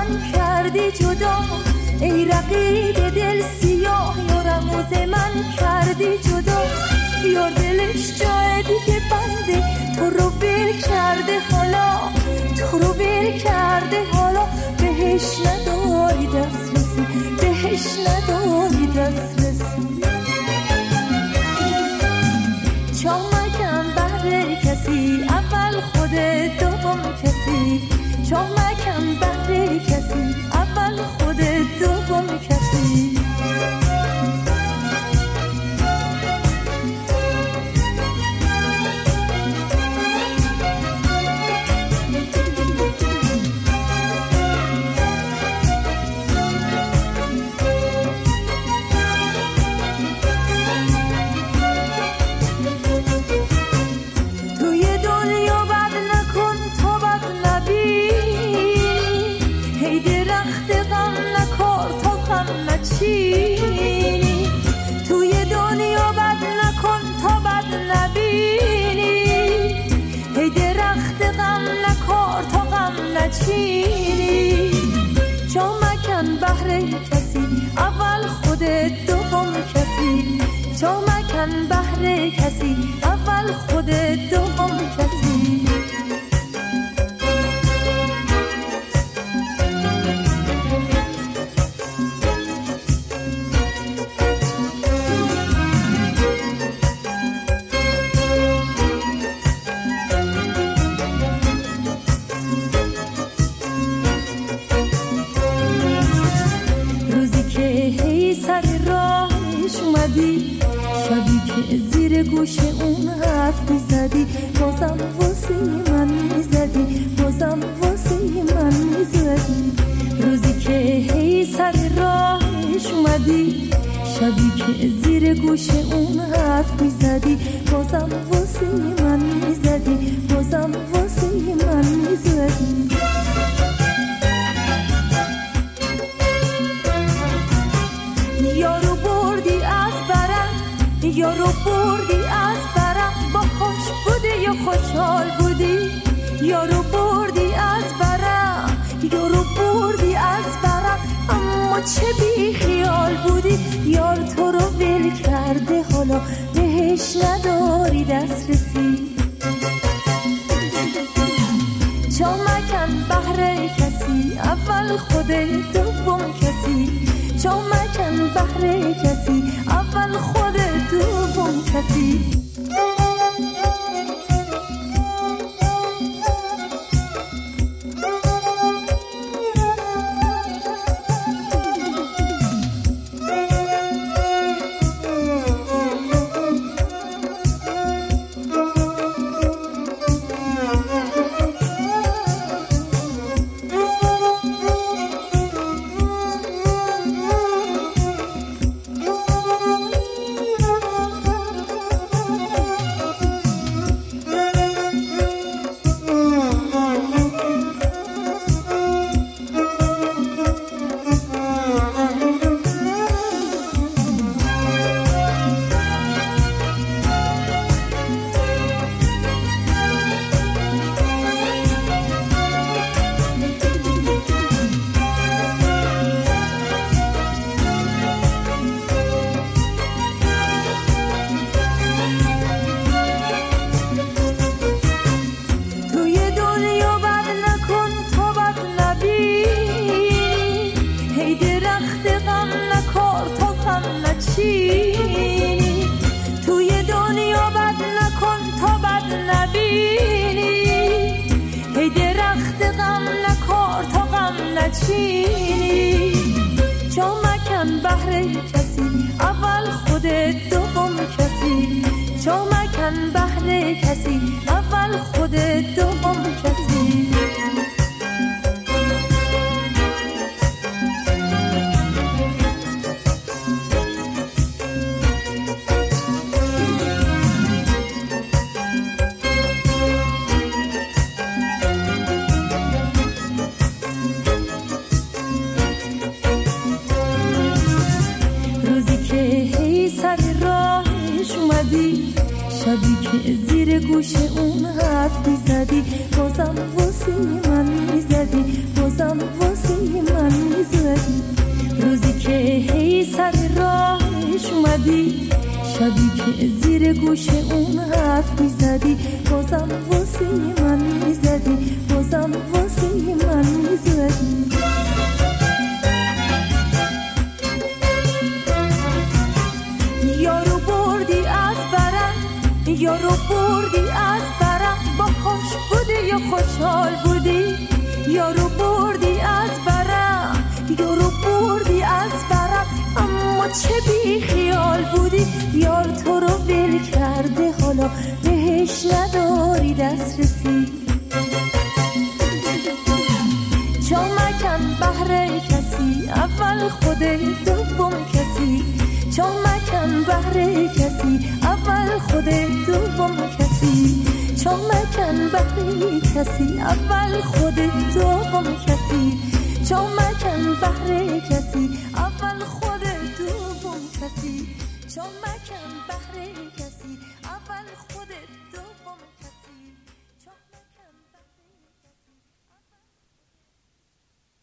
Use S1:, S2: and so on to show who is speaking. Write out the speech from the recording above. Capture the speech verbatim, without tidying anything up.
S1: من کردی جدا، ای رقیب دل سیاه یارم و ز من کردی جدا. یار دلش جای دیگه بنده، تو رو ول کرده حالا، تو رو ول کرده حالا. بهش نداری دسترسی، بهش نداری دسترسی. چاه مکن بهر کسی، اول خودت دوم کسی. چاه مکن بهر کسی، اول خودت دوم کسی. توی دنیا بد نکن تا بد نبینی، هی درخت غم نکار تا غم نچینی. جا مکن بهر کسی، اول خودت دوم کسی. جا مکن بهر کسی، اول خودت دوم کسی. شبی که زیر گوش اون حرف میزدی، بازم واسه من میزدی، بازم واسه من میزدی. روزی که هی سر راهش اومدی، شبی که زیر گوش اون حرف میزدی، بازم واسه من میزدی، بازم واسه من میزدی. یارو بردی از برم، یارو بردی از برم، باهاش بودی یا خوشحال بودی. یارو بردی از برم، یارو بردی از برم، اما چه بی خیال بودی. یار تو رو ول کرده حالا، بهش نداری دسترسی. جا مکن بهر کسی، اول خودت دوم کسی. جا مکن بهر کسی، اول خودت دوم کسی. جا مکن بهر کسی، اول خودت دوم کسی. جا مکن بهر کسی، اول خودت دوم کسی. شبی که زیر گوش اون حرف میزدی بازم واسه من میزدی بازم واسه من میزدی روزی که هی سر راهش اومدی شبی که زیر گوش اون حرف میزدی بازم واسه من میزدی بازم واسه من میزدی یارو بردی از برم یارو بردی از برم باهاش بودی یا خوشحال بودی یارو بردی از برم یارو بردی از برم اما چه بی خیال بودی یار تو رو ول کرده حالا بهش نداری دسترسی چامکن بهر کسی اول خودت دوم کسی چامکن بهر کسی اول خودت دوم کسی چامکن بهر کسی اول خودت دوم کسی چامکن بهر کسی اول خودت دوم کسی چامکن بهر کسی اول خودت دوم کسی